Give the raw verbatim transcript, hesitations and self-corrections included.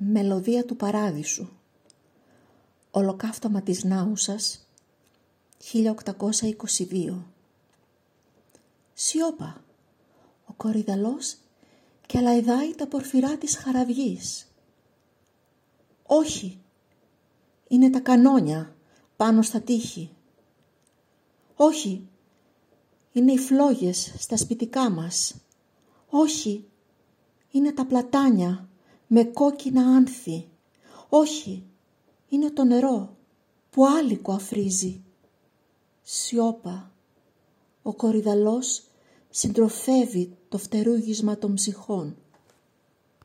Μελωδία του Παράδεισου. Ολοκαύτωμα της Νάουσας, χίλια οκτακόσια είκοσι δύο. Σιώπα, ο κορυδαλός και αλαϊδάει τα πορφυρά της χαραυγής. Όχι, είναι τα κανόνια πάνω στα τείχη. Όχι, είναι οι φλόγες στα σπιτικά μας. Όχι, είναι τα πλατάνια με κόκκινα άνθη. Όχι, είναι το νερό που άλικο αφρίζει. Σιώπα, ο κορυδαλός συντροφεύει το φτερούγισμα των ψυχών.